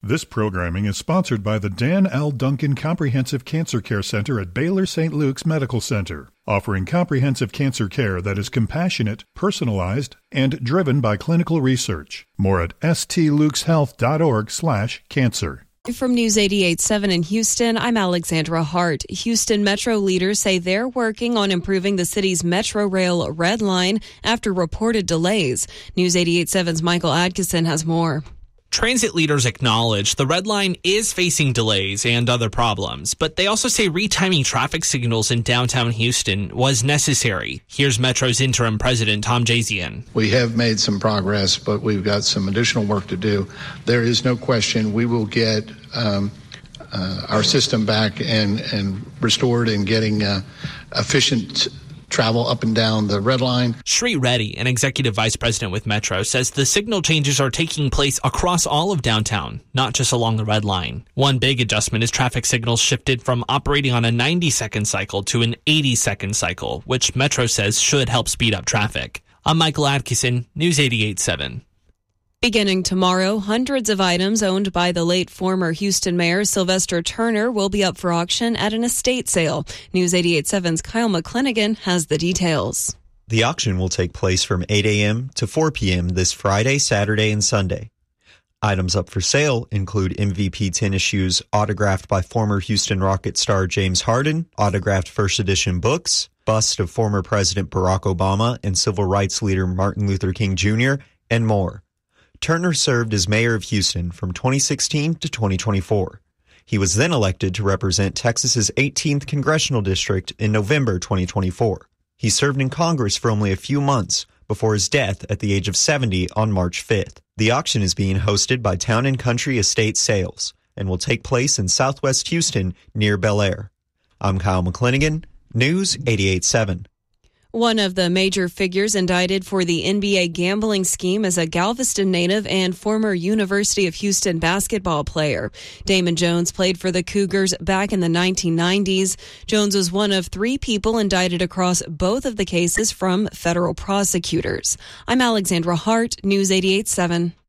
This programming is sponsored by the Dan L. Duncan Comprehensive Cancer Care Center at Baylor St. Luke's Medical Center, offering comprehensive cancer care that is compassionate, personalized, and driven by clinical research. More at stlukeshealth.org/cancer. From News 88.7 in Houston, I'm Alexandra Hart. Houston Metro leaders say they're working on improving the city's Metro Rail Red Line after reported delays. News 88.7's Michael Adkison has more. Transit leaders acknowledge the Red Line is facing delays and other problems, but they also say retiming traffic signals in downtown Houston was necessary. Here's Metro's interim president, Tom Jazian. We have made some progress, but we've got some additional work to do. There is no question we will get our system back and restored and getting efficient travel up and down the Red Line. Sri Reddy, an executive vice president with Metro, says the signal changes are taking place across all of downtown, not just along the Red Line. One big adjustment is traffic signals shifted from operating on a 90-second cycle to an 80-second cycle, which Metro says should help speed up traffic. I'm Michael Adkison, News 88.7. Beginning tomorrow, hundreds of items owned by the late former Houston Mayor Sylvester Turner will be up for auction at an estate sale. News 88.7's Kyle McClinigan has the details. The auction will take place from 8 a.m. to 4 p.m. this Friday, Saturday, and Sunday. Items up for sale include MVP tennis shoes autographed by former Houston Rockets star James Harden, autographed first edition books, bust of former President Barack Obama and civil rights leader Martin Luther King Jr., and more. Turner served as mayor of Houston from 2016 to 2024. He was then elected to represent Texas's 18th congressional district in November 2024. He served in Congress for only a few months before his death at the age of 70 on March 5th. The auction is being hosted by Town & Country Estate Sales and will take place in Southwest Houston near Bel Air. I'm Kyle McClinigan, News 88.7. One of the major figures indicted for the NBA gambling scheme is a Galveston native and former University of Houston basketball player. Damon Jones played for the Cougars back in the 1990s. Jones was one of 3 people indicted across both of the cases from federal prosecutors. I'm Alexandra Hart, News 88.7.